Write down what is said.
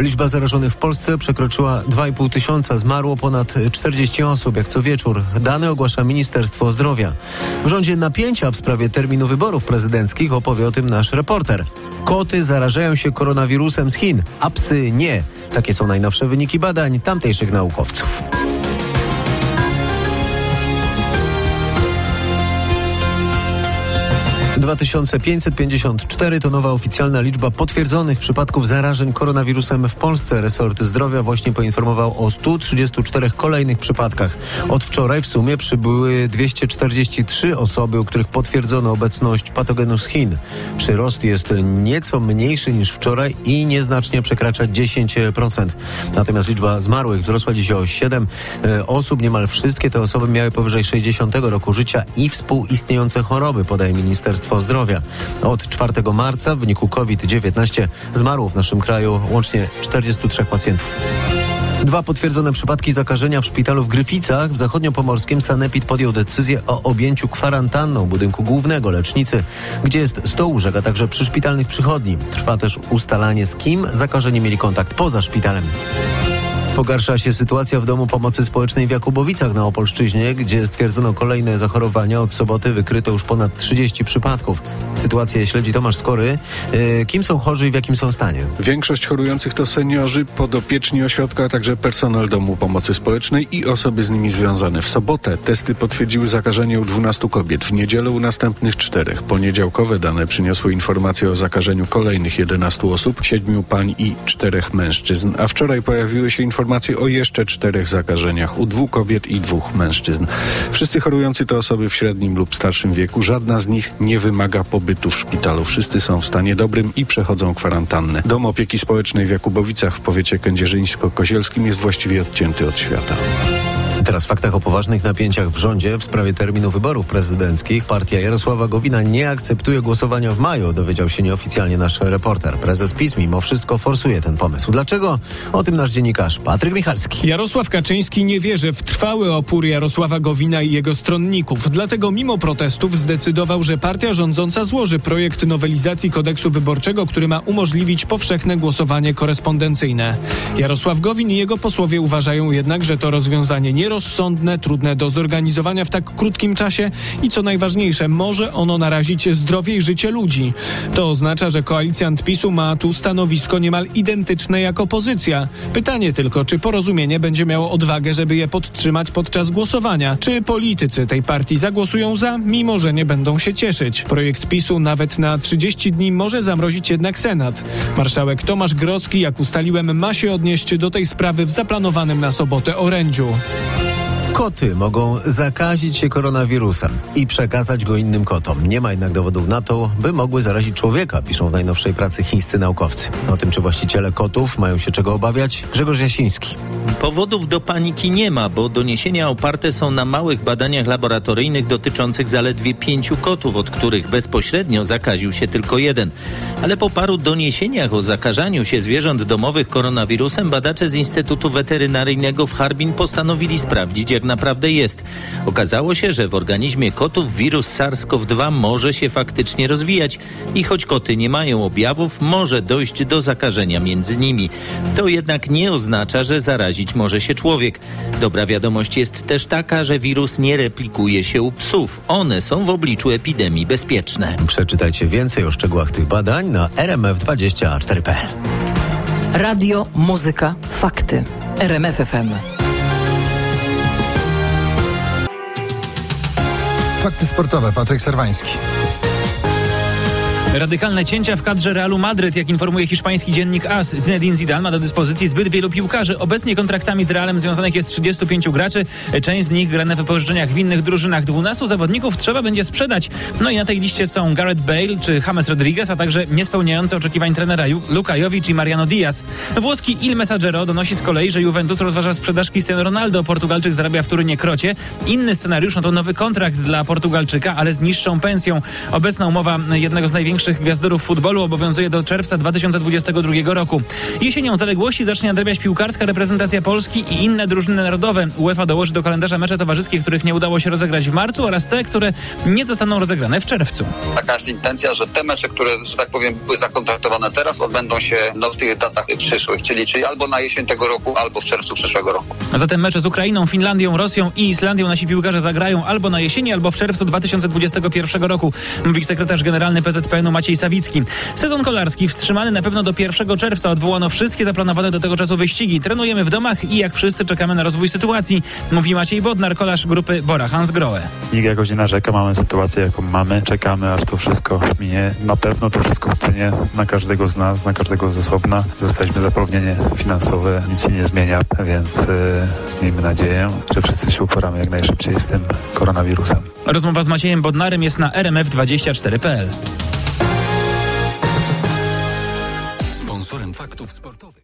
Liczba zarażonych w Polsce przekroczyła 2,5 tysiąca. Zmarło ponad 40 osób, jak co wieczór. Dane ogłasza Ministerstwo Zdrowia. W rządzie napięcia w sprawie terminu wyborów prezydenckich, opowie o tym nasz reporter. Koty zarażają się koronawirusem z Chin, a psy nie. Takie są najnowsze wyniki badań tamtejszych naukowców. - 2554 to nowa oficjalna liczba potwierdzonych przypadków zarażeń koronawirusem w Polsce. Resort Zdrowia właśnie poinformował o 134 kolejnych przypadkach. Od wczoraj w sumie przybyły 243 osoby, u których potwierdzono obecność patogenu z Chin. Przyrost jest nieco mniejszy niż wczoraj i nieznacznie przekracza 10%. Natomiast liczba zmarłych wzrosła dziś o 7 osób. Niemal wszystkie te osoby miały powyżej 60 roku życia i współistniejące choroby, podaje Ministerstwo Zdrowia. Od 4 marca w wyniku COVID-19 zmarło w naszym kraju łącznie 43 pacjentów. 2 potwierdzone przypadki zakażenia w szpitalu w Gryficach. W zachodniopomorskim sanepid podjął decyzję o objęciu kwarantanną budynku głównego lecznicy, gdzie jest 100 łóżek, a także przyszpitalnych przychodni. Trwa też ustalanie, z kim zakażeni mieli kontakt poza szpitalem. Pogarsza się sytuacja w Domu Pomocy Społecznej w Jakubowicach na Opolszczyźnie, gdzie stwierdzono kolejne zachorowania. Od soboty wykryto już ponad 30 przypadków. Sytuację śledzi Tomasz Skory. Kim są chorzy i w jakim są stanie? Większość chorujących to seniorzy, podopieczni ośrodka, a także personel Domu Pomocy Społecznej i osoby z nimi związane. W sobotę testy potwierdziły zakażenie u 12 kobiet, w niedzielę u następnych 4. Poniedziałkowe dane przyniosły informacje o zakażeniu kolejnych 11 osób, 7 pań i 4 mężczyzn, a wczoraj pojawiły się informacje o jeszcze 4 zakażeniach u 2 kobiet i 2 mężczyzn. Wszyscy chorujący to osoby w średnim lub starszym wieku. Żadna z nich nie wymaga pobytu w szpitalu. Wszyscy są w stanie dobrym i przechodzą kwarantannę. Dom Opieki Społecznej w Jakubowicach w powiecie kędzierzyńsko-kozielskim jest właściwie odcięty od świata. Teraz w faktach o poważnych napięciach w rządzie w sprawie terminu wyborów prezydenckich. Partia Jarosława Gowina nie akceptuje głosowania w maju, dowiedział się nieoficjalnie nasz reporter. Prezes PiS mimo wszystko forsuje ten pomysł. Dlaczego? O tym nasz dziennikarz Patryk Michalski. Jarosław Kaczyński nie wierzy w trwały opór Jarosława Gowina i jego stronników. Dlatego mimo protestów zdecydował, że partia rządząca złoży projekt nowelizacji kodeksu wyborczego, który ma umożliwić powszechne głosowanie korespondencyjne. Jarosław Gowin i jego posłowie uważają jednak, że to rozwiązanie nierozsądne, trudne do zorganizowania w tak krótkim czasie i co najważniejsze, może ono narazić zdrowie i życie ludzi. To oznacza, że koalicjant PiS-u ma tu stanowisko niemal identyczne jak opozycja. Pytanie tylko, czy Porozumienie będzie miało odwagę, żeby je podtrzymać podczas głosowania? Czy politycy tej partii zagłosują za, mimo że nie będą się cieszyć? Projekt PiS-u nawet na 30 dni może zamrozić jednak Senat. Marszałek Tomasz Grodzki, jak ustaliłem, ma się odnieść do tej sprawy w zaplanowanym na sobotę orędziu. Koty mogą zakazić się koronawirusem i przekazać go innym kotom. Nie ma jednak dowodów na to, by mogły zarazić człowieka, piszą w najnowszej pracy chińscy naukowcy. O tym, czy właściciele kotów mają się czego obawiać, Grzegorz Jasiński. Powodów do paniki nie ma, bo doniesienia oparte są na małych badaniach laboratoryjnych dotyczących zaledwie 5 kotów, od których bezpośrednio zakaził się tylko 1. Ale po paru doniesieniach o zakażaniu się zwierząt domowych koronawirusem badacze z Instytutu Weterynaryjnego w Harbin postanowili sprawdzić, jak naprawdę jest. Okazało się, że w organizmie kotów wirus SARS-CoV-2 może się faktycznie rozwijać i choć koty nie mają objawów, może dojść do zakażenia między nimi. To jednak nie oznacza, że zarazić może się człowiek. Dobra wiadomość jest też taka, że wirus nie replikuje się u psów. One są w obliczu epidemii bezpieczne. Przeczytajcie więcej o szczegółach tych badań na rmf24.pl. Radio, muzyka, fakty. RMF FM. Fakty sportowe. Patryk Serwański. Radykalne cięcia w kadrze Realu Madryt, jak informuje hiszpański dziennik AS. Zinedine Zidane ma do dyspozycji zbyt wielu piłkarzy. Obecnie kontraktami z Realem związanych jest 35 graczy. Część z nich gra na wypożyczeniach w innych drużynach. 12 zawodników trzeba będzie sprzedać. No i na tej liście są Gareth Bale czy James Rodriguez, a także niespełniające oczekiwań trenera Luka Jovic i Mariano Diaz. Włoski Il Messaggero donosi z kolei, że Juventus rozważa sprzedaż Cristiano Ronaldo. Portugalczyk zarabia w Turynie krocie. Inny scenariusz to nowy kontrakt dla Portugalczyka, ale z niższą pensją. Obecna umowa jednego z największych największych gwiazdorów futbolu obowiązuje do czerwca 2022 roku. Jesienią zaległości zacznie nadrabiać piłkarska reprezentacja Polski i inne drużyny narodowe. UEFA dołoży do kalendarza mecze towarzyskie, których nie udało się rozegrać w marcu, oraz te, które nie zostaną rozegrane w czerwcu. Taka jest intencja, że te mecze, które, że tak powiem, były zakontraktowane teraz, odbędą się w tych datach przyszłych, czyli albo na jesień tego roku, albo w czerwcu przyszłego roku. A zatem mecze z Ukrainą, Finlandią, Rosją i Islandią nasi piłkarze zagrają albo na jesieni, albo w czerwcu 2021 roku, mówi sekretarz generalny PZPN-u Maciej Sawicki. Sezon kolarski wstrzymany na pewno do 1 czerwca. Odwołano wszystkie zaplanowane do tego czasu wyścigi. Trenujemy w domach i jak wszyscy czekamy na rozwój sytuacji, mówi Maciej Bodnar, kolarz grupy Bora Hansgrohe. Nikt jakoś nie narzeka, mamy sytuację jaką mamy, czekamy aż to wszystko minie. Na pewno to wszystko wpłynie na każdego z nas, na każdego z osobna. Zostaliśmy zapewnienie finansowe, nic się nie zmienia, więc miejmy nadzieję, że wszyscy się uporamy jak najszybciej z tym koronawirusem. Rozmowa z Maciejem Bodnarem jest na rmf24.pl. Sponsorem faktów sportowych.